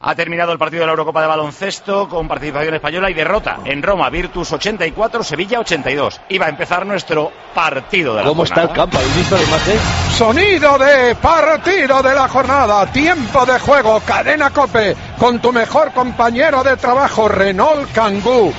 Ha terminado el partido de la Eurocopa de baloncesto con participación española y derrota en Roma. Virtus 84, Sevilla 82. Y va a empezar nuestro partido de la jornada. ¿Cómo está el campo? ¿Habéis visto la imagen? Sonido de partido de la jornada. Tiempo de juego. Cadena COPE. Con tu mejor compañero de trabajo, Renault Kangoo.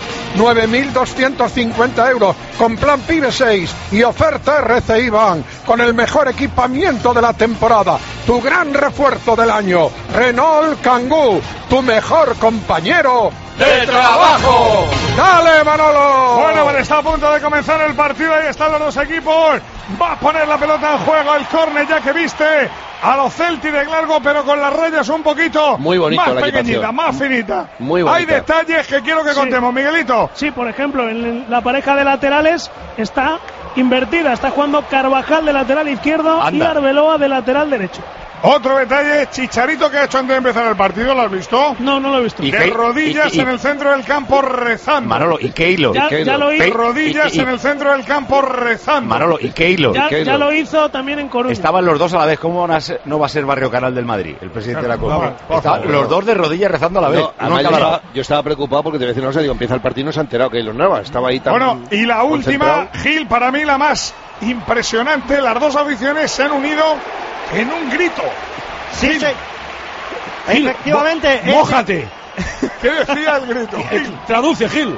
9.250 euros. Con plan PIBE 6 y oferta RCI Bank. Con el mejor equipamiento de la temporada. Tu gran refuerzo del año. Renault Kangoo. Tu mejor compañero de trabajo. ¡Dale, Manolo! Bueno, está a punto de comenzar el partido. Ahí están los dos equipos. Va a poner la pelota en juego. El córner ya que viste a los Celtic de Glasgow, pero con las rayas un poquito muy bonito, más la pequeñita, equipación. Más finita. Muy bonita. Hay detalles que quiero que contemos, Miguelito. Sí, por ejemplo, en la pareja de laterales está invertida. Está jugando Carvajal de lateral izquierdo. Anda. Y Arbeloa de lateral derecho. Otro detalle, Chicharito, que ha hecho antes de empezar el partido, ¿lo has visto? No lo he visto. ¿Y De qué? rodillas en el centro del campo rezando. Manolo, ¿y qué hilo? Ya lo De hizo. rodillas en el centro del campo rezando. Manolo, ¿y qué hilo? Ya lo hizo también en Coruña. Estaban los dos a la vez. ¿Cómo no va a ser Barrio Canal del Madrid, el presidente de la Copa? Estaban los dos de rodillas rezando a la vez. No, además yo estaba preocupado porque te voy a decir, no sé, digo, empieza el partido y no se ha enterado que Keylor Navas estaba ahí tan. Bueno, y la última, concentrado. Gil, para mí la más impresionante. Las dos aficiones se han unido en un grito. Sí, Gil, sí. Efectivamente. Mójate. ¿Qué decía el grito? Gil? Traduce, Gil.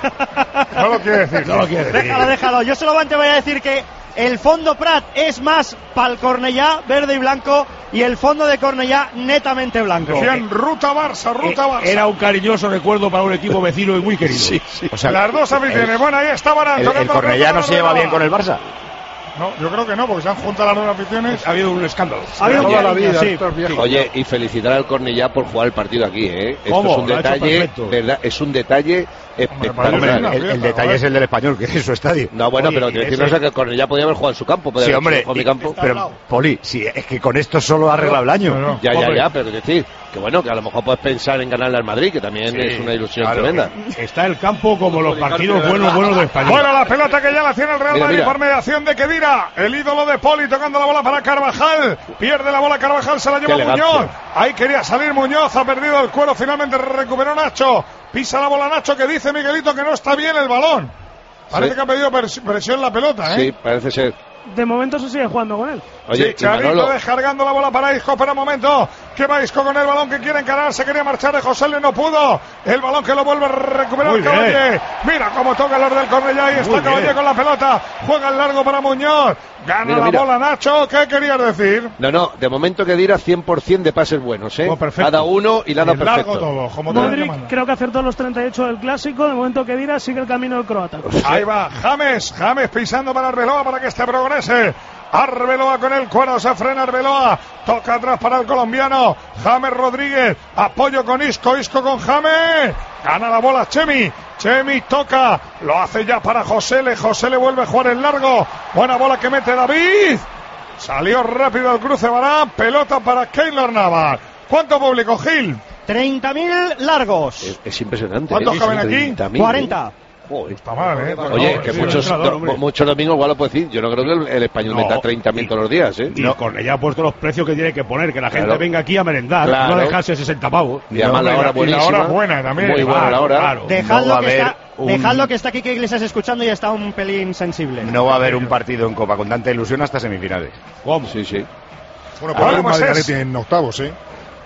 No lo quiere decir. No lo quiere decir. Déjalo. Yo solamente voy a decir que el fondo Prat es más pa'l Cornellá, verde y blanco, y el fondo de Cornellá netamente blanco. Decían Ruta Barça, Ruta Barça. Era un cariñoso recuerdo para un equipo vecino y muy querido. Sí. O sea, Las dos aficiones. Bueno, ahí estaban el tocando la Cornellá no pelota se lleva para bien con el Barça. No, yo creo que no, porque se han juntado las dos aficiones. Ha habido un escándalo. Ha habido Toda la vida, sí. estos viejos. Oye, y felicitar al Cornellá por jugar el partido aquí, ¿eh? Esto ¿Cómo? es un Lo ha hecho detalle, perfecto. ¿verdad? Es un detalle espectacular. Hombre, El detalle es el del Español, que es en su estadio. No, bueno, Oye, pero te decimos que el Cornellá podía haber jugado en su campo. Podía Sí, haber hombre, jugado en mi campo. pero Poli, sí, es que con esto solo arregla el año. No. Ya, pero es decir, que bueno, que a lo mejor puedes pensar en ganarle al Madrid, que también Sí, es una ilusión claro. tremenda. Está el campo como los partidos buenos de España. Bueno, la pelota que ya la tiene el Real Mira, Madrid mira. por mediación de Kedira, el ídolo de Poli tocando la bola para Carvajal, pierde la bola Carvajal, se la lleva Qué elegancia. Muñoz, ahí quería salir Muñoz, ha perdido el cuero, finalmente recuperó Nacho, pisa la bola Nacho, que dice Miguelito que no está bien el balón, parece Sí. que ha pedido presión la pelota, Sí, parece ser. De momento se sigue jugando con él. Oye, Sí, Charito y Manolo, descargando la bola para Isco, pero un momento, que va Isco con el balón que quiere encarar, se quería marchar de José Le, no pudo, el balón que lo vuelve a recuperar Muy bien. Caballé, mira cómo toca los del Cornellá, y está Muy Caballé bien. con la pelota, juega el largo para Muñoz, gana Mira, la mira. bola Nacho, ¿qué querías decir? no, de momento que dirá 100% de pases buenos, ¿eh? Oh, perfecto. Cada uno y la da Y largo perfecto. todo, como te Modric manda. creo que acertó los 38 del clásico. De momento que dirá sigue el camino del croata. Ahí va, James pisando para Arbeloa para que este progrese. Arbeloa con el cuero, se frena Arbeloa, toca atrás para el colombiano, James Rodríguez, apoyo con Isco con James, gana la bola Chemi toca, lo hace ya para José Le vuelve a jugar en largo, buena bola que mete David, salió rápido el cruce Varane, pelota para Keylor Navas. ¿Cuánto público, Gil? 30.000 largos. Es impresionante. ¿Cuántos ¿eh? caben aquí? 30.000, 40. Joder. Está mal, Oye, No, que sí, muchos domingos igual lo puedo decir. Yo no creo que el español No, meta 30.000 todos los días, ¿eh? Y Cornellá ha puesto los precios que tiene que poner, que la gente Claro. venga aquí a merendar, Claro. no dejarse 60 pavos. Y además la hora y la buenísima. hora buena también. Muy buena la hora. Claro. Dejadlo, No va a que, haber está, un- dejadlo que está Kike Iglesias escuchando y está un pelín sensible. No va a haber un partido en Copa con tanta ilusión hasta semifinales. ¿Cómo? Sí, sí. Bueno, Ahora, para un pues Madrid es- en octavos, ¿eh?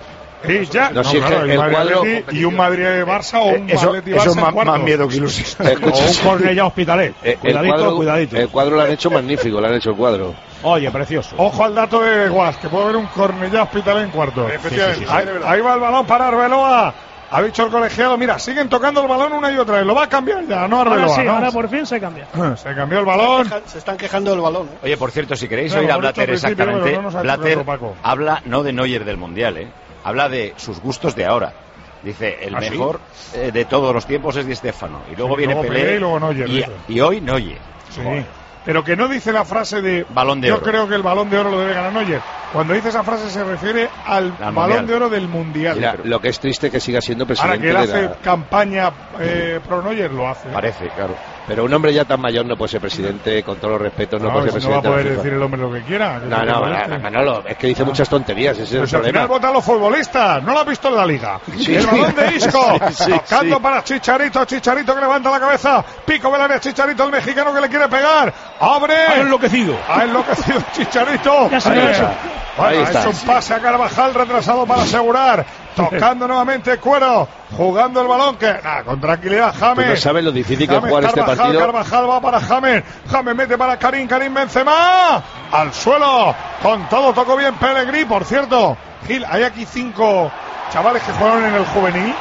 Y ya, No, sí, claro, el y Madrid cuadro- Atleti y un Madrid-Barça o un Eso Atleti-Barça es en más cuartos. miedo que ilusión. Escucha, O un Cornellá Hospitalet. Cuidadito. El cuadro lo han hecho magnífico, lo han hecho el cuadro. Oye, precioso. Ojo al dato de Guas, que puede haber un Cornellá Hospital en cuarto. Efectivamente, Ahí, ahí va el balón para Arbeloa. Ha dicho el colegiado, mira, siguen tocando el balón una y otra vez. Lo va a cambiar ya, no Ahora Arbeloa, sí, ¿no? ahora por fin se cambia. Se cambió el balón. Se están quejando del balón. Oye, por cierto, si queréis Bueno, oír a lo hemos dicho Blatter al principio, exactamente, pero no nos ha hecho Blatter caso, Paco. habla no de Neuer del Mundial, habla de sus gustos de ahora. Dice, el ¿Ah, sí? mejor de todos los tiempos es Di Stéfano. Y luego Sí, viene luego Pelé, Pelé y luego Neuer, dice. y hoy Neuer. Sí. Pero que no dice la frase de Balón de yo oro. creo que el balón de oro lo debe ganar Neuer. Cuando dice esa frase se refiere al balón Mundial. de oro del Mundial. Mira, lo que es triste es que siga siendo Ahora presidente que él de hace la... campaña pro Neuer, lo hace. Parece, claro. Pero un hombre ya tan mayor no puede ser presidente, con todos los respetos, no puede ser presidente. No va a poder de la FIFA. decir el hombre lo que quiera. No, Manolo, es que dice muchas tonterías, ese es el Pues al problema. final votan los futbolistas, no lo has visto en la liga. Sí. El balón de Isco, Sí, tocando sí. para Chicharito que levanta la cabeza, pico del área Chicharito, el mexicano que le quiere pegar, abre. Ha enloquecido. Ha enloquecido Chicharito. Ya se lo he hecho. Ahí Bueno, está. es un pase a Carvajal retrasado para asegurar, tocando nuevamente Cuero, jugando el balón que con tranquilidad Tú James. no sabes lo difícil que es James, jugar este Carvajal, partido. Carvajal va para James mete para Karim Benzema al suelo, con todo tocó bien Pellegrini, por cierto. Gil, hay aquí 5 chavales que jugaron en el juvenil.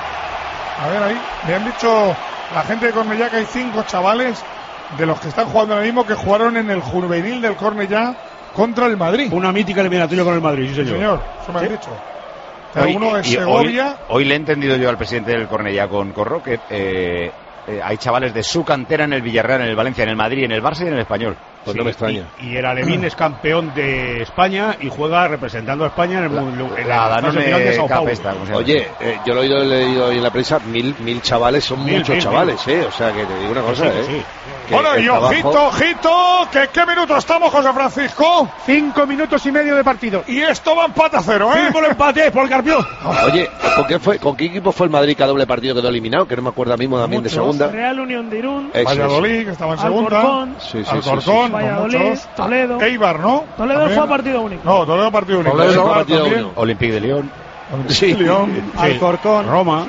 A ver ahí, me han dicho la gente de Cornellá que hay 5 chavales de los que están jugando ahora mismo que jugaron en el juvenil del Cornellá contra el Madrid. Una mítica eliminatoria con el Madrid, sí, Sí, señor. señor, eso me han ¿Sí? dicho. Cada uno en y Segovia. hoy le he entendido yo al presidente del Cornellá con Corro que hay chavales de su cantera en el Villarreal, en el Valencia, en el Madrid, en el Barça y en el Español. Pues no me extraña. Y el Alevín es campeón de España y juega representando a España en el mundo. En La fase final de Sao Paulo. Capesta, como se llama. Oye, yo lo he leído hoy en la prensa, mil chavales, son muchos chavales, o sea, que te digo una cosa, sí. que Bueno, el y trabajo- ojito, que qué minuto estamos, José Francisco. 5 minutos y medio de partido. Y esto va empate a 0, ¿eh? Sí, por el empate, por el Carpión. Oye, ¿con qué equipo fue el Madrid que a doble partido quedó eliminado? Que no me acuerdo mismo también de Muchos. segunda. Real Unión de Irún, Eso, Valladolid, que estaba en segunda. Alcorcón, Sí, sí, Alcorcón, Valladolid, muchos. Toledo. Eibar, ¿no? Toledo También. fue a partido único. No, Toledo partido único. Toledo, Eibar partido también. único. Olympique de Lyon. Sí. León. Alcorcón. Roma.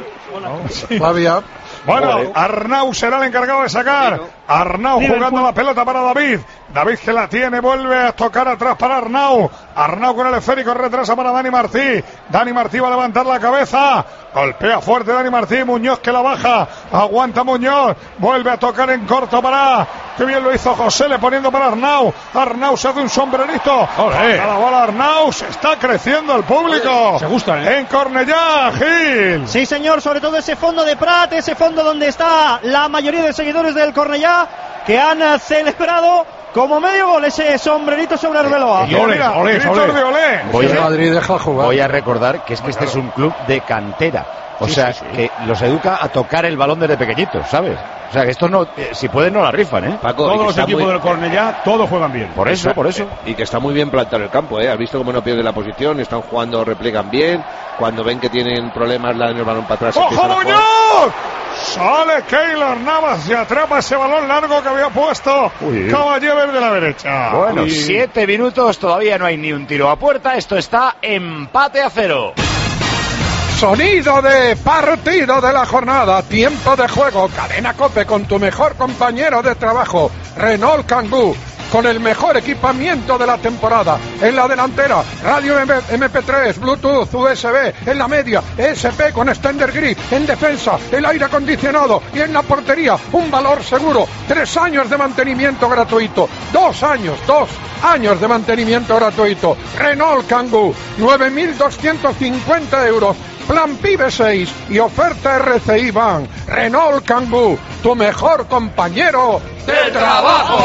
Flavia. Bueno, Joder. Arnau será el encargado de sacar. Arnau Liverpool. jugando la pelota para David. David que la tiene, vuelve a tocar atrás para Arnau. Arnau con el esférico, retrasa para Dani Martí. Dani Martí va a levantar la cabeza. Golpea fuerte Dani Martí. Muñoz que la baja. Aguanta Muñoz. Vuelve a tocar en corto para. Qué bien lo hizo José, le poniendo para Arnau. Arnau se hace un sombrerito. Olé. A la bola Arnau. Se está creciendo el público. Se gustan, ¿eh? En Cornellá, Gil. Sí, señor, sobre todo ese fondo de Prat, ese fondo donde está la mayoría de seguidores del Cornellá, que han celebrado como medio gol ese sombrerito sobre Arbeloa. Y mira, olé, gritos olé. de olé. Voy El a- Madrid deja jugar. Voy a recordar que este es un club de cantera. O sea, que los educa a tocar el balón desde pequeñitos, ¿sabes? O sea, que estos no, si pueden, no la rifan, ¿eh? Paco, y Todos que los está equipos muy- del Cornellá, todos juegan bien. Por eso. Y que está muy bien plantado el campo, ¿eh? Has visto cómo no pierde la posición, están jugando, replegan bien. Cuando ven que tienen problemas, le dan el balón para atrás. ¡Ojo empiezan a jugar. Muñoz! Sale Keylor Navas y atrapa ese balón largo que había puesto Uy. Caballero de la derecha. Bueno, Y- 7 minutos, todavía no hay ni un tiro a puerta. Esto está empate a 0. Sonido de partido de la jornada, tiempo de juego, Cadena COPE con tu mejor compañero de trabajo, Renault Kangoo, con el mejor equipamiento de la temporada. En la delantera, radio MP3, Bluetooth, USB, en la media, ESP con extender grip, en defensa, el aire acondicionado y en la portería, un valor seguro, 3 años de mantenimiento gratuito, 2 años de mantenimiento gratuito. Renault Kangoo, 9.250 euros. Plan PIBE 6 y oferta RCI Bank. Renault Kangoo, tu mejor compañero de trabajo.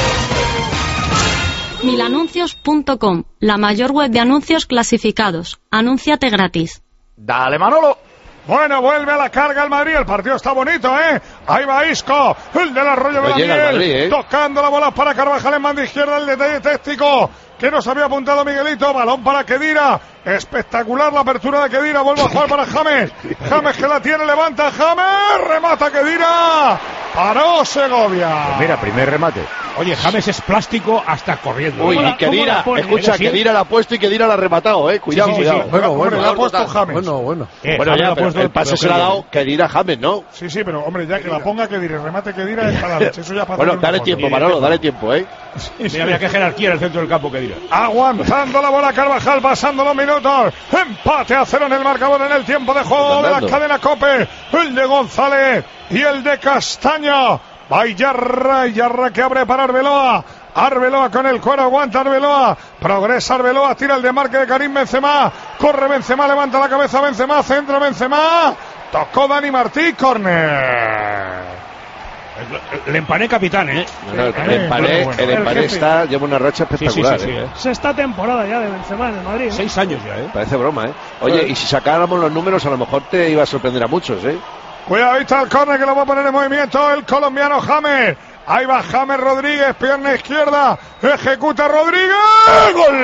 Milanuncios.com, la mayor web de anuncios clasificados. Anúnciate gratis. Dale, Manolo. Bueno, vuelve a la carga el Madrid. El partido está bonito, ¿eh? Ahí va Isco, el del Arroyo de la llega el Miel, Madrid, ¿eh? tocando la bola para Carvajal en banda izquierda. El detalle táctico que nos había apuntado Miguelito. Balón para Kedira. Espectacular la apertura de Kedira. Vuelve a jugar para James. James que la tiene, levanta James. Remata Kedira. Paró Segovia. Pues mira, primer remate. Oye, James es plástico hasta corriendo. Uy, ¿Cómo y la Kedira, pone? escucha, ¿Es así? Kedira la ha puesto y Kedira la ha rematado, cuidado, Sí, sí, cuidado. sí. Bueno, Le ha puesto James. Bueno. Bueno, James ya, lo ha pero puesto el pase se lo ha dado Kedira a James, ¿no? Sí, sí, pero hombre, ya que la ponga Kedira, el remate Kedira es para la leche. Eso ya para Bueno, hacer dale una tiempo, cosa. Manolo, dale tiempo, Mira qué jerarquía en el centro del campo que dirá. Aguantando la bola Carvajal, pasando los minutos. Empate a 0 en el marcador en el tiempo de juego de la cadena COPE. El de González y el de Castaño. Va Yarra que abre para Arbeloa. Arbeloa con el cuero, aguanta Arbeloa. Progresa Arbeloa, tira el desmarque de Karim Benzema. Corre Benzema, levanta la cabeza Benzema, centro Benzema. Tocó Dani Martí, córner. El empané capitán, ¿eh? No, el empané está, lleva una racha espectacular. Sí, Sexta temporada ya de Benzema en el Madrid. 6 años ya, ¿eh? Parece broma, Oye, y si sacáramos los números, a lo mejor te iba a sorprender a muchos, Cuidadito al córner que lo va a poner en movimiento el colombiano James. Ahí va James Rodríguez, pierna izquierda, ejecuta Rodríguez. ¡Gol!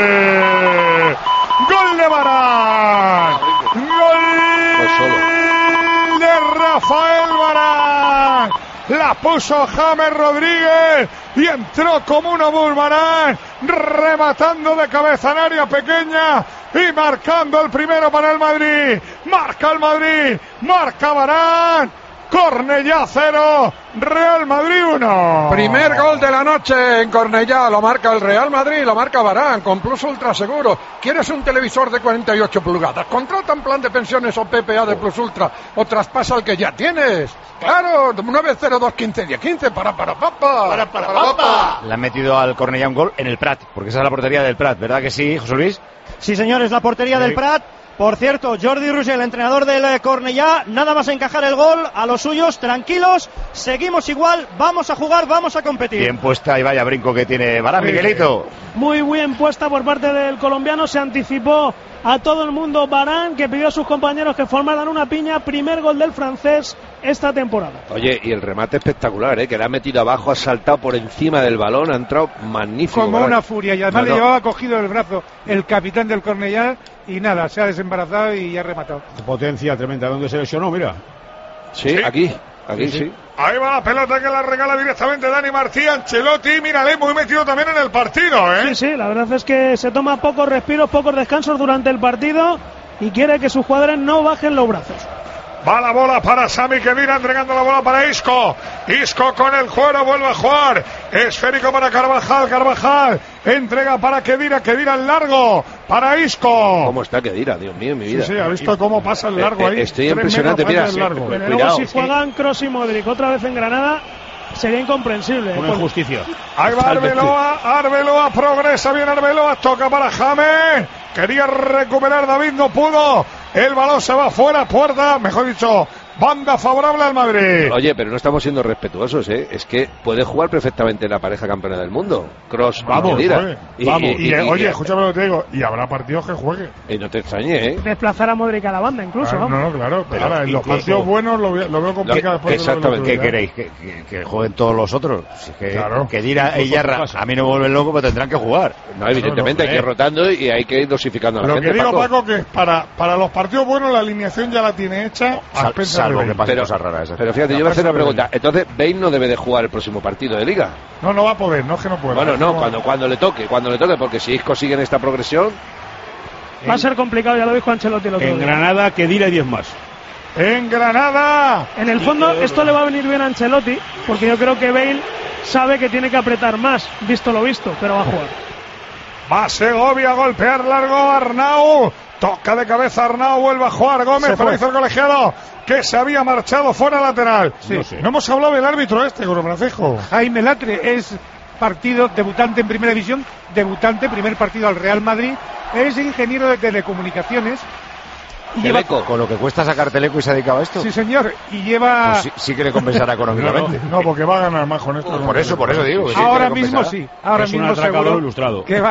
¡Gol de Varane! ¡Gol de Rafael Varane! La puso James Rodríguez y entró como un obús Varane, rematando de cabeza en área pequeña y marcando el primero para el Madrid. Marca el Madrid, marca Varane. Cornellá 0, Real Madrid 1. Primer gol de la noche en Cornellá, lo marca el Real Madrid, lo marca Varane, con Plus Ultra Seguro. ¿Quieres un televisor de 48 pulgadas? Contrata un plan de pensiones o PPA de Plus Ultra o traspasa el que ya tienes. Claro, 902-15-10-15, para. Le han metido al Cornellá un gol en el Prat, porque esa es la portería del Prat, ¿verdad que sí, José Luis? Sí, señor, es la portería del Prat. Por cierto, Jordi Roger, el entrenador del Cornellá, nada más encajar el gol, a los suyos, tranquilos, seguimos igual, vamos a jugar, vamos a competir. Bien puesta y vaya brinco que tiene Varane, Miguelito. Muy bien puesta por parte del colombiano, se anticipó a todo el mundo Varane, que pidió a sus compañeros que formaran una piña. Primer gol del francés esta temporada. Oye, y el remate espectacular, que le ha metido abajo, ha saltado por encima del balón, ha entrado magnífico. Como una furia, y además le llevaba cogido el brazo el capitán del Cornellá y nada, se ha desembarazado y ha rematado. Potencia tremenda, ¿dónde se lesionó? Mira. Sí, aquí sí. Ahí va la pelota que la regala directamente Dani Martí. Ancelotti, mírale, muy metido también en el partido, ¿eh? Sí, la verdad es que se toma pocos respiros, pocos descansos durante el partido y quiere que sus jugadores no bajen los brazos. Va la bola para Sami Khedira, entregando la bola para Isco. Isco con el cuero, vuelve a jugar. Esférico para Carvajal. Carvajal entrega para Khedira. Khedira en largo para Isco. ¿Cómo está Khedira? Dios mío, mi vida. Sí, ha visto cómo pasa el largo ahí. Estoy impresionante, mira. Pero luego si juegan Kroos y Modric otra vez en Granada, sería incomprensible. Una injusticia. Ahí va Arbeloa, progresa bien Arbeloa, toca para James. Quería recuperar David, no pudo. El balón se va fuera, puerta, mejor dicho, banda favorable al Madrid. Oye, pero no estamos siendo respetuosos, ¿eh? Es que puede jugar perfectamente la pareja campeona del mundo. Kroos, vamos, Khedira. Oye, escúchame lo que te digo, y habrá partidos que juegue. Y no te extrañe, ¿eh? Desplazar a Modric a la banda, incluso. No, claro. Pero ahora, en los partidos buenos lo veo complicado. Exactamente. ¿Qué queréis? ¿Que jueguen todos los otros? Claro. Khedira y Yarra, a mí no me vuelven loco, pero tendrán que jugar. No, evidentemente hay que ir rotando y hay que ir dosificando a la gente. Lo que digo, Paco, que para los partidos buenos la alineación ya la tiene hecha. Salvo que pasen cosas raras. Pero fíjate, yo voy a hacer una pregunta. Entonces, Bale no debe de jugar el próximo partido de Liga. No va a poder, no es que no pueda. Bueno, no, cuando le toque, porque si Isco sigue en esta progresión... Va a ser complicado, ya lo dijo Ancelotti el otro día. En Granada, Khedira y 10 más. ¡En Granada! En el fondo, esto le va a venir bien a Ancelotti, porque yo creo que Bale sabe que tiene que apretar más, visto lo visto, pero va a jugar. Va Segovia a golpear largo Arnau. Toca de cabeza Arnau, vuelve a jugar Gómez, pero hizo el colegiado que se había marchado fuera lateral. Sí. No hemos hablado del árbitro con Francisco. Jaime Latre es partido, debutante en primera división, primer partido al Real Madrid, es ingeniero de telecomunicaciones. Teleco. Con lo que cuesta sacar Teleco y se ha dedicado a esto. Sí, señor, y lleva... Pues sí que le compensará económicamente. No, porque va a ganar más con esto. Por eso digo. Que ahora mismo sí, ahora es mismo seguro ilustrado. que va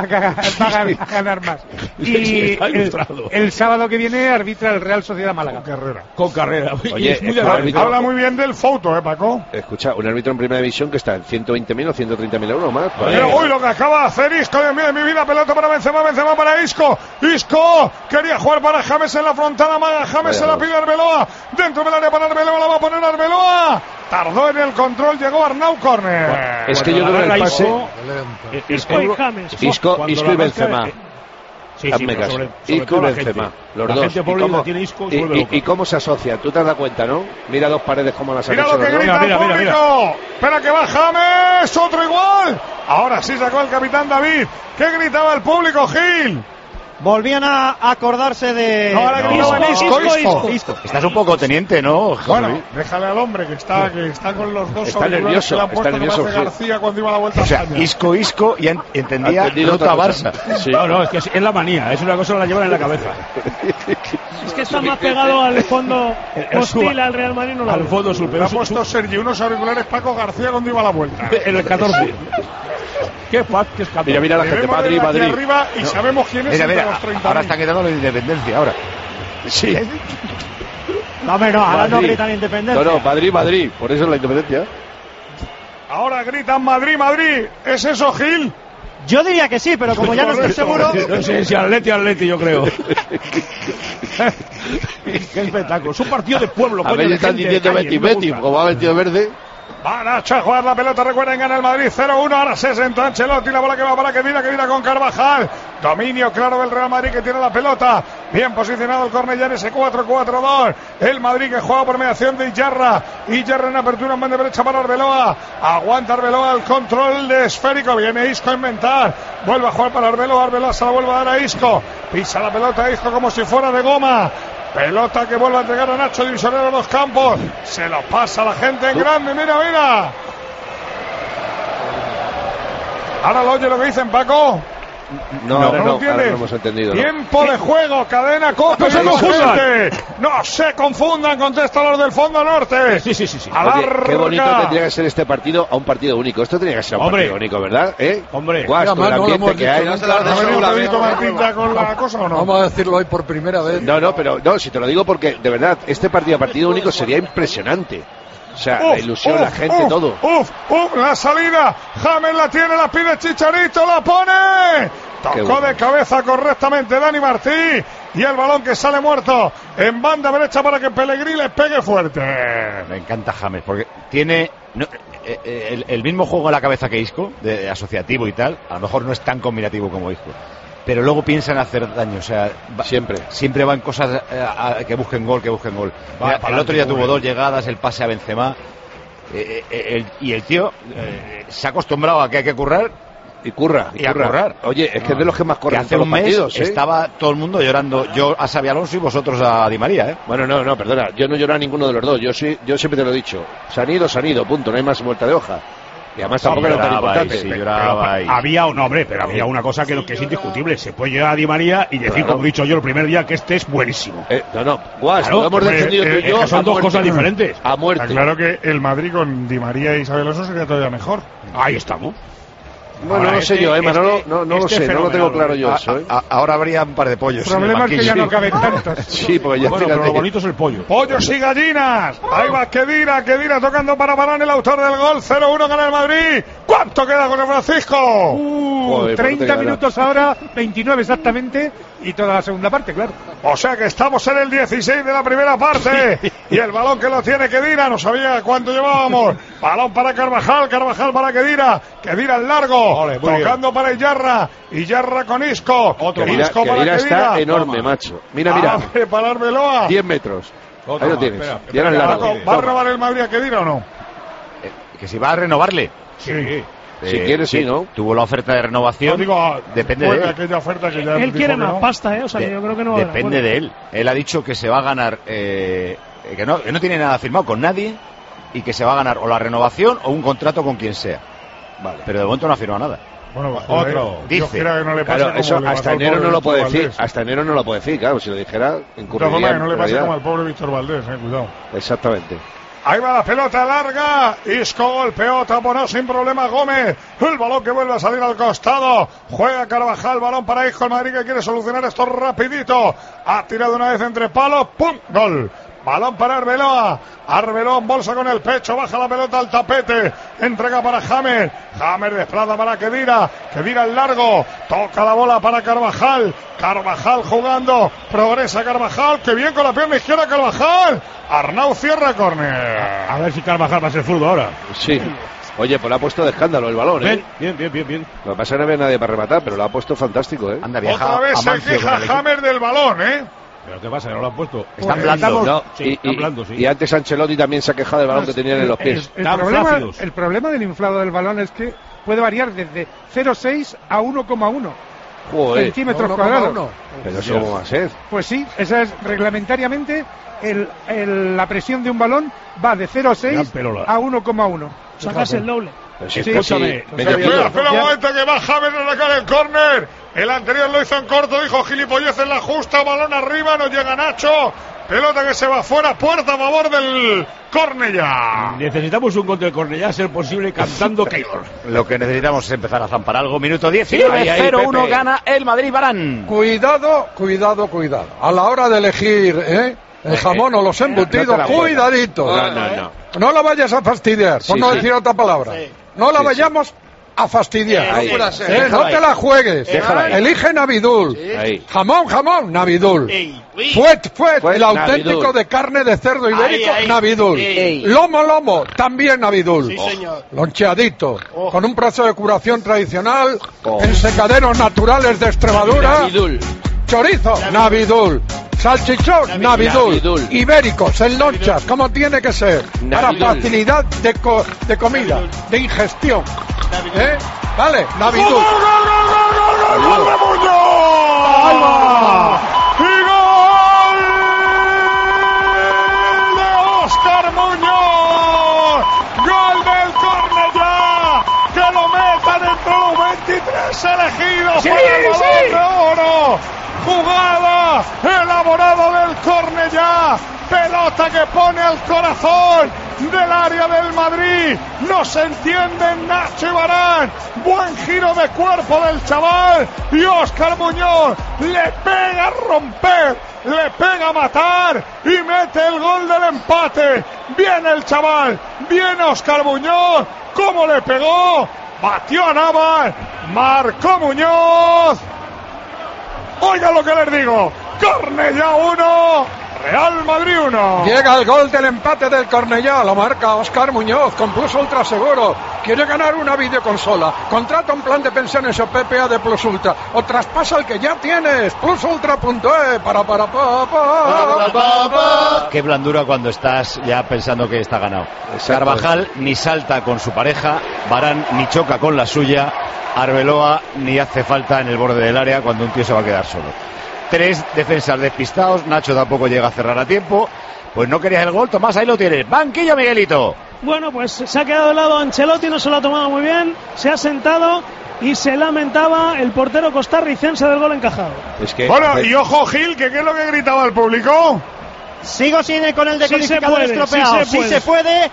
a ganar más. Y el sábado que viene arbitra el Real Sociedad Málaga. Con carrera. Oye, habla muy bien del foto, Paco. Escucha, un árbitro en primera división que está en 120.000 o 130.000 euros más. Uy, lo que acaba de hacer Isco, Dios mío de mi vida, pelota para Benzema para Isco. Isco quería jugar para James en la frontal, amaga James, se la pide Arbeloa, dentro del área para Arbeloa, la va a poner Arbeloa, tardó en el control, llegó Arnau, córner. Es que yo creo que el pase Isco y James. Isco y Benzema. Hazme caso. Sobre Isco y Benzema, los dos. ¿Y cómo se asocia? Tú te has dado cuenta, ¿no? Mira dos paredes como las han hecho. Mira lo que grita el público. Espera que va James, otro igual. Ahora sí sacó el capitán David. ¿Qué gritaba el público, Gil? Volvían a acordarse de... Isco. Estás un poco teniente, ¿no? Bueno, déjale al hombre que está con los dos. Está nervioso. Está nervioso García cuando iba a la vuelta. O sea, Isco y entendía Nota Barça. Sí. No, es que es la manía. Es una cosa que la llevan en la cabeza. Es que está más pegado al fondo hostil al Real Madrid. No al fondo sur. Pero ha puesto Sergio unos auriculares Paco García cuando iba a la vuelta. En el 14. Qué escándalo. Mira la gente, Madrid. Arriba y sabemos quién es. Mira, ahora están quitando la independencia ahora. Sí. No, ahora no gritan independencia. No, Madrid, por eso es la independencia. Ahora gritan Madrid. ¿Es eso, Gil? Yo diría que sí, pero como ya no estoy seguro. No sé si Atleti, yo creo. Qué espectáculo. Es un partido de pueblo. A ver, están diciendo Betis, como va vestido verde. Va Nacho a jugar la pelota, recuerden, gana el Madrid 0-1, ahora se sentó Ancelotti, la bola que va para Kedira con Carvajal, dominio claro del Real Madrid que tiene la pelota, bien posicionado el Cornellá en ese 4-4-2, el Madrid que juega por mediación de Iyarra en apertura en banda derecha para Arbeloa, aguanta Arbeloa el control de esférico, viene Isco a inventar, vuelve a jugar para Arbeloa se la vuelve a dar a Isco, pisa la pelota a Isco como si fuera de goma. Pelota que vuelve a entregar a Nacho, divisionero de los campos. Se lo pasa a la gente en grande. Mira. Ahora lo oye lo que dicen, Paco. No hemos entendido. Tiempo de juego, cadena COPE. No se confundan, contesta los del fondo norte. Sí. Oye, qué bonito tendría que ser este partido a un partido único. Esto tendría que ser un partido único, ¿verdad? Hombre, Guasto, el ambiente que hay. Vamos a decirlo hoy por primera vez. Pero si te lo digo porque, de verdad, este partido único sería impresionante. O sea, la ilusión, la gente, todo. La salida. James la tiene, la pide Chicharito, la pone. Tocó de cabeza correctamente Dani Martí. Y el balón que sale muerto en banda derecha para que Pellegrini le pegue fuerte. Me encanta James porque tiene el mismo juego en la cabeza que Isco, de asociativo y tal. A lo mejor no es tan combinativo como Isco, pero luego piensa en hacer daño, o sea, siempre va en cosas que busquen gol. Mira, el otro día tuvo 2 llegadas, el pase a Benzema, y el tío se ha acostumbrado a que hay que currar. Y curra. Oye, es que es de los que más corren. Que hace un mes estaba todo el mundo llorando. Yo a Xabi Alonso y vosotros a Di María, Bueno, no, perdona. Yo no lloro a ninguno de los dos. Yo siempre te lo he dicho. Se han ido, punto. No hay más vuelta de hoja. Y además tampoco era tan importante. Había una cosa que es indiscutible. Se puede llegar a Di María y decir, como he dicho yo el primer día, que este es buenísimo. Lo hemos defendido tú y yo. Son dos cosas diferentes. A muerte. Está claro que el Madrid con Di María y Xabi Alonso sería todavía mejor. Ahí estamos. Bueno, no sé yo, Manolo, no lo sé, no lo tengo claro yo eso, Ahora habría un par de pollos. El problema es que ya no caben tantos. Sí, porque ya pero lo bonito es el pollo. Pollos y gallinas. Ahí va Kedira tocando para Varane, el autor del gol. 0-1 gana el Madrid. ¿Cuánto queda con el Francisco? 30 minutos ahora, 29 exactamente, y toda la segunda parte, claro. O sea que estamos en el 16 de la primera parte. Y el balón que lo tiene Kedira, no sabía cuánto llevábamos. Balón para Carvajal para Kedira al largo. Tocando para Iyarra con Isco. Isco para Kedira está enorme, macho. Mira. Para Arbeloa. 10 metros. Ahí lo tienes. Y ahora el largo. ¿Va a renovar el Madrid a Kedira o no? Que si va a renovarle. Sí. Si quiere, sí, ¿no? Tuvo la oferta de renovación. Depende de él. Aquella oferta que ya él quiere más pasta, O sea, yo creo que no va a depende de él. Él ha dicho que se va a ganar, que no tiene nada firmado con nadie y que se va a ganar o la renovación o un contrato con quien sea. Vale. Pero de momento no ha firmado nada. Bueno, otro dice. Que no le claro, eso hasta enero no lo puede decir. Hasta enero no lo puede decir, claro. Si lo dijera, incurriría. Que no le pase como al pobre Víctor Valdés, cuidado. Exactamente. Ahí va la pelota larga. Isco golpeó, taponó sin problema Gómez. El balón que vuelve a salir al costado. Juega Carvajal, balón para Isco. El Madrid que quiere solucionar esto rapidito. Ha tirado una vez entre palos. ¡Pum! Gol. Balón para Arbeloa en bolsa con el pecho, baja la pelota al tapete, entrega para James desplaza para Kedira al largo, toca la bola para Carvajal jugando, progresa Carvajal, que bien con la pierna izquierda Carvajal, Arnau cierra córner. A ver si Carvajal va a ser zurdo ahora. Sí. Oye, pues le ha puesto de escándalo el balón, Bien. Lo que pasa es que no había nadie para rematar, pero lo ha puesto fantástico, Anda, otra vez se queja James del balón, ¿Pero qué pasa? ¿Que no lo han puesto? Están blandos. No, sí, están blandos, sí. Y antes Ancelotti también se ha quejado del balón que tenían en los pies. El problema del inflado del balón es que puede variar desde 0,6 a 1,1 centímetros cuadrados. ¿Pero eso cómo va a ser? Pues sí, esa es reglamentariamente la presión de un balón va de 0,6 a 1,1. Sacas el doble. Sí, escúchame. Espera un momento que va James a sacar el córner. El anterior lo hizo en corto, dijo gilipollez en la justa, balón arriba, no llega Nacho. Pelota que se va fuera, puerta a favor del Cornellá. Necesitamos un gol del Cornellá, a ser posible, cantando Keylor. Lo que necesitamos es empezar a zampar algo. Minuto 19, 0-1 gana el Madrid. Varane. Cuidado. A la hora de elegir, El jamón o los embutidos, no cuidadito. No la vayas a fastidiar, por no decir otra palabra. No la vayamos a fastidiar. No te la juegues. Elige Navidul. Jamón, Navidul. Fuet, el auténtico Navidul. De carne de cerdo ibérico, Navidul. Lomo, también Navidul. Sí, señor. Loncheadito, con un proceso de curación tradicional, en secaderos naturales de Extremadura. Navidul. Chorizo, Navidul. Salchichón, Navidul. Ibéricos, en lonchas, como tiene que ser. Navidul. Para facilidad de comida, de ingestión. Vale, Navidul. ¡Gol de Muñoz! ¡Y gol de Óscar Muñoz! ¡Gol del Cornellá! ¡Que lo metan entre los 23 elegidos para el Balón de Oro! Jugada elaborada del Cornellá, pelota que pone al corazón del área del Madrid, no se entienden Nacho y Varane, buen giro de cuerpo del chaval y Óscar Muñoz le pega a romper, le pega a matar y mete el gol del empate. Viene el chaval, viene Óscar Muñoz, ¿cómo le pegó? Batió a Navas, marcó Muñoz. Oiga lo que les digo, Cornellá 1, Real Madrid 1. Llega el gol del empate del Cornellá, lo marca Óscar Muñoz con Plus Ultra Seguro. Quiere ganar una videoconsola, contrata un plan de pensiones o PPA de Plus Ultra o traspasa el que ya tienes, plusultra.es Qué blandura cuando estás ya pensando que está ganado. Carvajal ni salta con su pareja, Varane ni choca con la suya, Arbeloa ni hace falta en el borde del área cuando un tío se va a quedar solo. 3 defensas despistados, Nacho tampoco llega a cerrar a tiempo. Pues no querías el gol, Tomás, ahí lo tienes. Banquillo, Miguelito. Bueno, pues se ha quedado de lado Ancelotti, no se lo ha tomado muy bien, se ha sentado y se lamentaba el portero costarricense del gol encajado. Bueno, y ojo Gil, que ¿qué es lo que gritaba el público? Sigo con el decodificador estropeado. Sí se puede.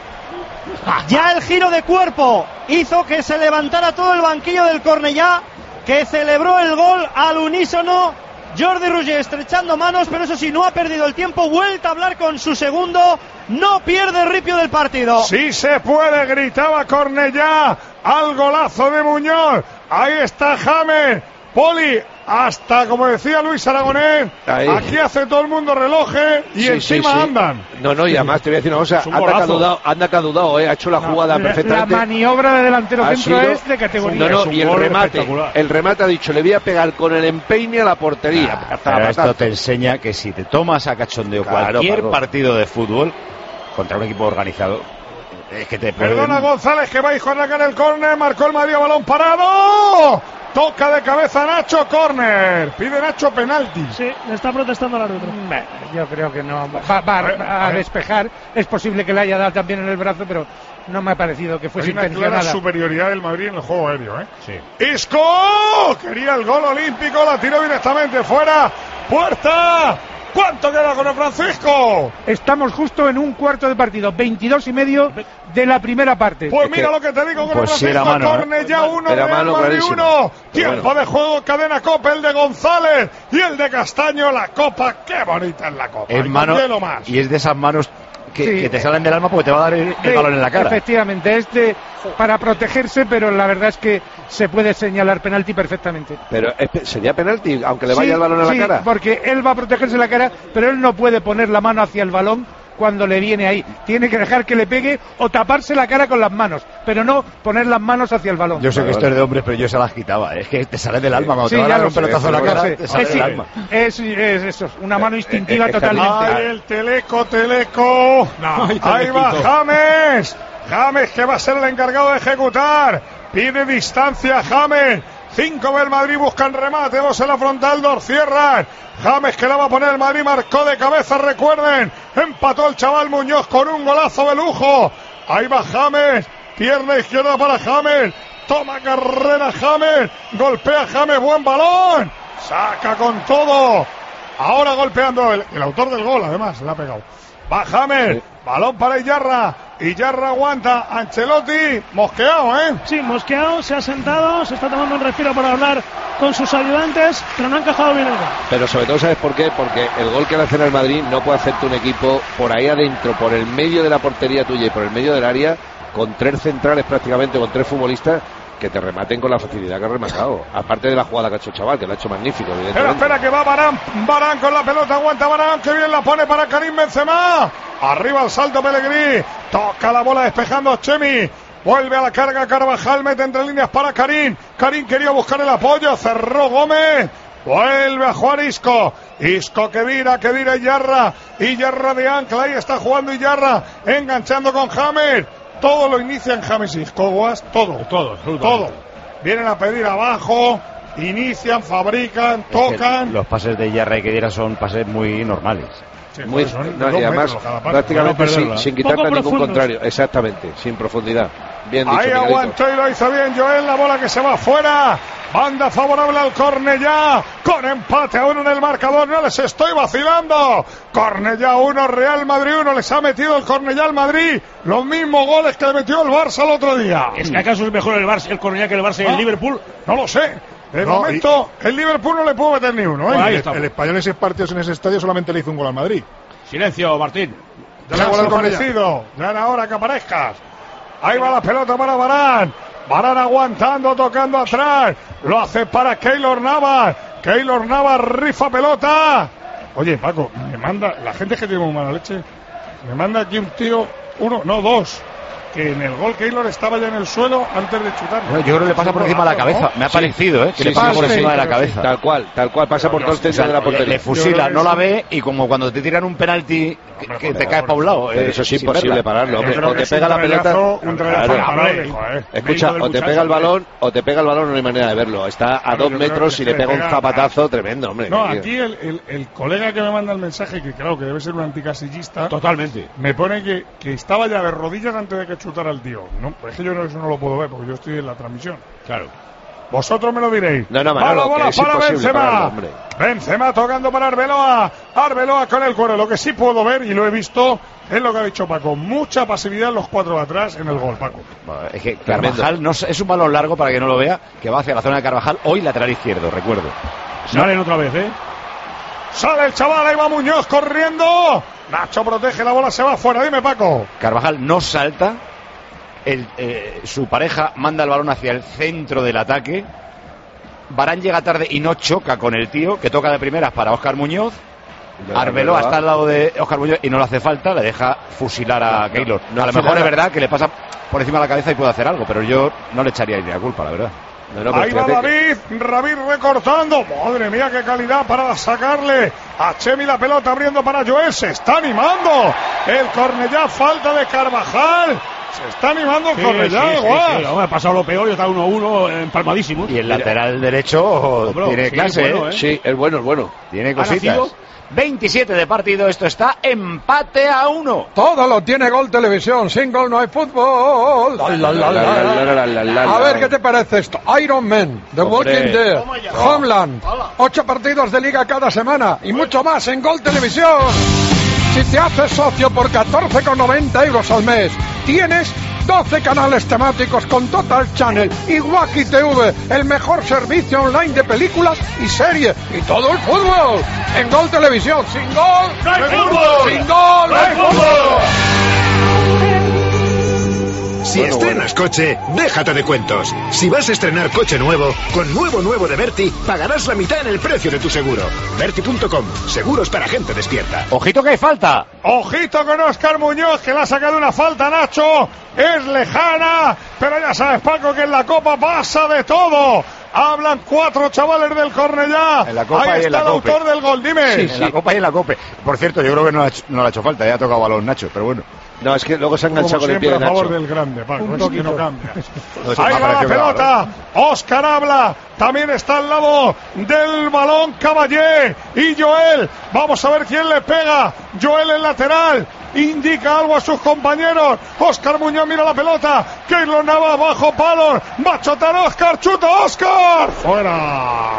Ya el giro de cuerpo hizo que se levantara todo el banquillo del Cornellá, que celebró el gol al unísono. Jordi Roger estrechando manos, pero eso sí, no ha perdido el tiempo, vuelta a hablar con su segundo, no pierde el ripio del partido. Sí se puede, gritaba Cornellá al golazo de Muñoz. Ahí está James, Poli, hasta como decía Luis Aragonés, aquí hace todo el mundo relojes y encima andan. No, y además te voy a decir una cosa, anda que ha dudado, ha hecho la jugada perfectamente. La maniobra de delantero centro es de categoría. Y el remate ha dicho, le voy a pegar con el empeine a la portería. Pero esto te enseña que si te tomas a cachondeo cualquier partido de fútbol contra un equipo organizado, es que te Perdona González, que va a arrancar el córner, marcó el Madrid, balón parado. Toca de cabeza Nacho, córner. Pide Nacho penalti. Sí, le está protestando el árbitro. Yo creo que no. Va a despejar. Es posible que le haya dado también en el brazo, pero no me ha parecido que fuese intencionada. Hay una superioridad del Madrid en el juego aéreo, ¿eh? Sí. Isco quería el gol olímpico, la tiró directamente fuera. Puerta. ¿Cuánto queda con el Francisco? Estamos justo en un cuarto de partido, 22:30 de la primera parte. Pues mira lo que te digo con el Francisco, Cornellá 1, Real Madrid 1. Tiempo de juego, cadena Copa, el de González y el de Castaño, la Copa. Qué bonita es la Copa. Es mano, y es de esas manos que te salen del alma porque te va a dar el balón en la cara. Efectivamente, para protegerse, pero la verdad es que se puede señalar penalti perfectamente. Pero sería penalti, aunque le vaya el balón en la cara. Sí, porque él va a protegerse la cara, pero él no puede poner la mano hacia el balón cuando le viene ahí. Tiene que dejar que le pegue o taparse la cara con las manos, pero no poner las manos hacia el balón. Yo sé que esto es de hombres, pero yo se las quitaba. Es que te sale del alma cuando te van a dar un pelotazo en la cara. Te sale del alma. Es eso, una mano instintiva totalmente. ¡Ay, el Teleco! No, ahí va James. James, que va a ser el encargado de ejecutar. Pide distancia James. 5 del Madrid, buscan remate, 2 en la frontal, 2 cierran. James, que la va a poner el Madrid, marcó de cabeza, recuerden. Empató el chaval Muñoz con un golazo de lujo. Ahí va James, pierna izquierda para James. Toma carrera James, golpea James, buen balón. Saca con todo Ahora golpeando el autor del gol, además, le ha pegado. Va James, balón para Iyarra. Iyarra aguanta, Ancelotti, mosqueado, Sí, mosqueado, se ha sentado, se está tomando un respiro para hablar con sus ayudantes, pero no ha encajado bien el gol. Pero sobre todo, ¿sabes por qué? Porque el gol que le hacen al Madrid no puede hacerte un equipo por ahí adentro, por el medio de la portería tuya y por el medio del área, con 3 centrales prácticamente, con 3 futbolistas, que te rematen con la facilidad que ha rematado. Aparte de la jugada que ha hecho el chaval, que lo ha hecho magnífico, evidentemente. Espera, que va Varane con la pelota, aguanta Varane, que bien la pone para Karim Benzema. Arriba el salto Pellegrini, toca la bola despejando a Chemi. Vuelve a la carga Carvajal, mete entre líneas para Karim. Karim quería buscar el apoyo, cerró Gómez. Vuelve a jugar Isco que vira Iyarra. Iyarra de ancla, ahí está jugando Iyarra, enganchando con James. Todo lo inician James y Isco, Guas, todo. Vienen a pedir abajo, inician, fabrican, tocan. Los pases de Iyarra y Kedira son pases muy normales. Sí, muy, y además prácticamente sin quitarle a ningún contrario, exactamente, sin profundidad. Bien dicho, ahí aguantó y lo hizo bien Joel, la bola que se va afuera. Banda favorable al Cornellá, con empate a 1 en el marcador. No les estoy vacilando. Cornellá 1, Real Madrid 1. Les ha metido el Cornellá al Madrid los mismos goles que le metió el Barça el otro día. ¿Es que acaso es mejor el Cornellá que el Barça y el Liverpool? No lo sé. De momento, el Liverpool no le pudo meter ni uno. El Español en 6 partidos en ese estadio solamente le hizo un gol al Madrid. Silencio, Martín. Ya ha desaparecido. Ya era hora que aparezcas. Ahí va la pelota para Varane. Varane aguantando, tocando atrás. Lo hace para Keylor Navas. Keylor Navas rifa pelota. Oye, Paco, me manda... La gente es que tiene muy mala leche. Me manda aquí un tío, dos. Que en el gol Keylor estaba ya en el suelo antes de chutar. Bueno, yo creo que le pasa por encima de la cabeza. Me ha parecido, que le pasa por encima de la cabeza. Tal cual, pasa por todo el centro de la portería. Le fusila, no la ve, y como cuando te tiran un penalti que te caes para un lado. Eso es imposible pararlo, hombre. O te pega la pelota. Escucha, o te pega el balón, no hay manera de verlo. Está a 2 metros y le pega un zapatazo tremendo, hombre. No, aquí el colega que me manda el mensaje, que creo que debe ser un anticasillista. Totalmente. Me pone que estaba ya de rodillas antes de que chutar al tío. No, es que yo eso no lo puedo ver porque yo estoy en la transmisión. Claro. Vosotros me lo diréis. No, Manolo, bola que es para Benzema. Pararlo, Benzema tocando para Arbeloa. Arbeloa con el cuero. Lo que sí puedo ver y lo he visto es lo que ha dicho Paco. Mucha pasividad en los 4 de atrás en el gol, Paco. Bueno, es que Carvajal es un balón largo, para que no lo vea, que va hacia la zona de Carvajal. Hoy lateral izquierdo, recuerdo. Salen otra vez, Sale el chaval, ahí va Muñoz corriendo. Nacho protege, la bola se va afuera. Dime, Paco. Carvajal no salta. Su pareja manda el balón hacia el centro del ataque. Varane llega tarde y no choca con el tío, que toca de primeras para Óscar Muñoz. Arbeloa está al lado de Óscar Muñoz y no le hace falta, le deja fusilar a Keylor. A lo mejor es verdad que le pasa por encima de la cabeza y puede hacer algo, pero yo no le echaría ni la culpa, la verdad. Ahí va David recortando. Madre mía, qué calidad para sacarle a Chemi la pelota, abriendo para Joel. Se está animando el Cornellá, falta de Carvajal. Se está animando el Cornellá, igual. Sí, ha pasado lo peor y está 1-1 empalmadísimo. Y el lateral derecho tiene clase, Sí, es bueno. Tiene cositas. 27 de partido, esto está empate a 1. Todo lo tiene Gol Televisión, sin gol no hay fútbol. A ver, ¿qué te parece esto? Iron Man, The Walking Dead, Homeland, 8 partidos de liga cada semana y mucho más en Gol Televisión. Si te haces socio por 14,90 euros al mes, tienes 12 canales temáticos con Total Channel y Wacky TV, el mejor servicio online de películas y series, y todo el fútbol en Gol Televisión. Sin gol no hay fútbol. Sin gol no hay fútbol. Si estrenas coche, déjate de cuentos. Si vas a estrenar coche nuevo, con nuevo de Berti, pagarás la mitad en el precio de tu seguro. Berti.com, seguros para gente despierta. Ojito que hay falta. Ojito con Óscar Muñoz, que le ha sacado una falta, Nacho. Es lejana, pero ya sabes, Paco, que en la Copa pasa de todo. Hablan 4 chavales del Cornellá. En la Copa ahí y está en la el Cope. autor del gol, dime. Sí, en la Copa y en la Cope. Por cierto, yo creo que no le ha hecho falta, ya ha tocado balón Nacho, pero bueno. No, es que luego se ha enganchado con el pie de Nacho. A favor del grande, Paco, es que no cambias. Ahí va la pelota. Óscar habla. También está al lado del balón Caballé y Joel. Vamos a ver quién le pega. Joel en lateral. Indica algo a sus compañeros. Óscar Muñoz mira la pelota. Keylor Navas bajo palos. Va a chotar Óscar. Chuta Óscar. Fuera.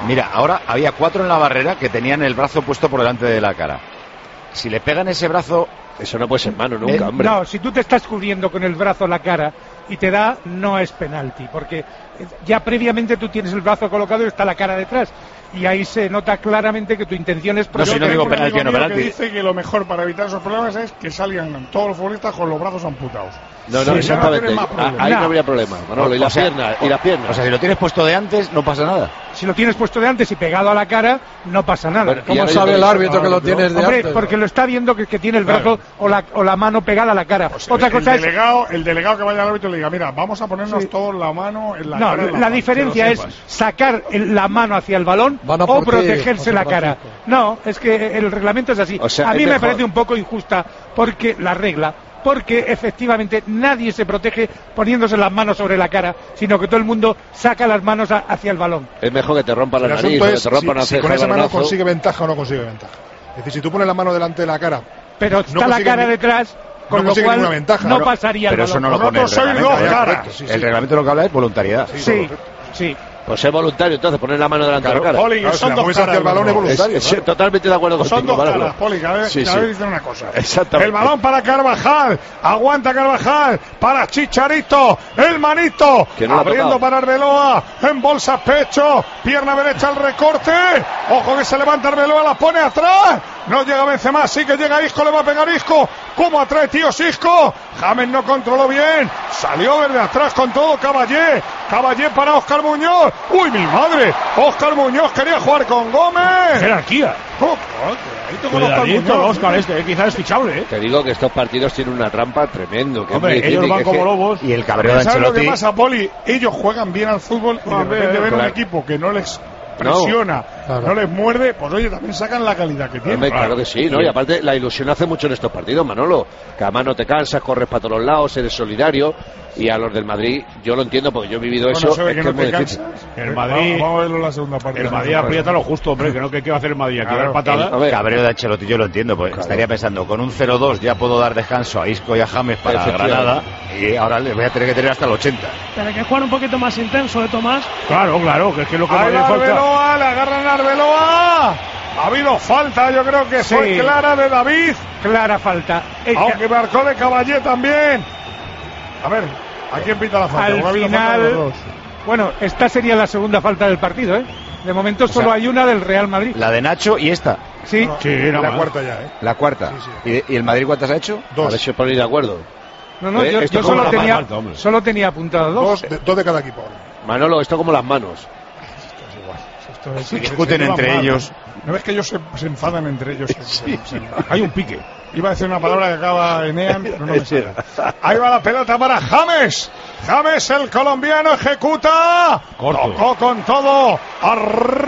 Mira, ahora había 4 en la barrera que tenían el brazo puesto por delante de la cara. Si le pegan ese brazo... Eso no puede ser mano nunca, hombre. No, si tú te estás cubriendo con el brazo la cara y te da, no es penalti, porque ya previamente tú tienes el brazo colocado y está la cara detrás. Y ahí se nota claramente que tu intención es... No, si no digo penalti o no penalti. Que dice que lo mejor para evitar esos problemas es que salgan todos los futbolistas con los brazos amputados. No, exactamente. Ahí no habría problema, Manolo. Y las piernas. O sea, si lo tienes puesto de antes, no pasa nada. Si lo tienes puesto de antes y pegado a la cara, no pasa nada. Bueno, ¿cómo sabe el árbitro que lo tienes de antes? Porque lo está viendo que tiene el brazo o la mano pegada a la cara. Pues Otra cosa es... El delegado que vaya al árbitro le diga, mira, vamos a ponernos todos la mano en la cara. No, la diferencia es sacar la mano hacia el balón o protegerse la cara. No, es que el reglamento es así. O sea, a mí me parece un poco injusta porque la regla... Porque efectivamente nadie se protege poniéndose las manos sobre la cara, sino que todo el mundo saca las manos hacia el balón. Es mejor que te rompa la nariz o que te rompa una ceja. Si con esa mano consigue ventaja o no consigue ventaja. Es decir, si tú pones la mano delante de la cara, pero está la cara detrás, con lo cual ventaja, no pasaría el balón. Pero eso no lo pone el reglamento. El reglamento lo que habla es voluntariedad. Sí. Pues es voluntario, entonces poner la mano delante de la cara. Poli, son dos caras. El balón es voluntario. Totalmente de acuerdo contigo. Son dos caras, Poli, cada vez dicen una cosa. Exactamente. El balón para Carvajal, aguanta Carvajal, para Chicharito, el manito, abriendo para Arbeloa, en bolsa pecho, pierna derecha al recorte, ojo que se levanta Arbeloa, la pone atrás, no llega Benzema, sí que llega Isco, le va a pegar Isco, ¿cómo atrae tío Isco? James no controló bien, salió desde atrás con todo Caballé para Óscar Muñoz. ¡Uy, mi madre! Óscar Muñoz quería jugar con Gómez. Jerarquía. Cuidadito, Óscar quizás es fichable, Te digo que estos partidos tienen una trampa tremendo. Que hombre, ellos van como lobos. Y el cabreo de Ancelotti... ¿Sabes lo que pasa, Poli? Ellos juegan bien al fútbol y de repente ven un equipo que no les presiona, no les muerde, pues oye, también sacan la calidad que tienen. Claro que sí, ¿no? Y aparte la ilusión hace mucho en estos partidos, Manolo, que además no te cansas, corres para todos los lados, eres solidario, y a los del Madrid, yo lo entiendo porque yo he vivido eso, es que es muy difícil. El Madrid, vamos a verlo en la segunda parte. El Madrid aprieta lo justo, hombre, que no que va a hacer el Madrid, aquí dar patadas. El cabreo de Ancelotti yo lo entiendo, pues estaría pensando, con un 0-2 ya puedo dar descanso a Isco y a James para Granada, y ahora le voy a tener que tener hasta el 80. Tiene que jugar un poquito más intenso, ¿eh, Tomás? Claro, que es que lo que más le falta. Arbeloa, le agarran a Arbeloa. Ha habido falta, yo creo que fue clara de David. Clara falta. Aunque marcó de Caballé también. A ver, ¿a quién pita la falta? Al final, bueno, esta sería la segunda falta del partido, ¿eh? De momento solo hay una del Real Madrid. La de Nacho y esta. Sí. La cuarta ya, ¿eh? La cuarta. Sí. ¿Y el Madrid cuántas ha hecho? 2. A ver si os ponéis de acuerdo. No, yo solo tenía apuntado 2. Dos de cada equipo. Manolo, esto como las manos. Discuten entre ellos. ¿No ves que ellos se enfadan entre ellos? Hay un pique. Iba a decir una palabra que acaba en ean, pero no me sale. Ahí va la pelota para James. James, el colombiano, ejecuta. Tocó con todo.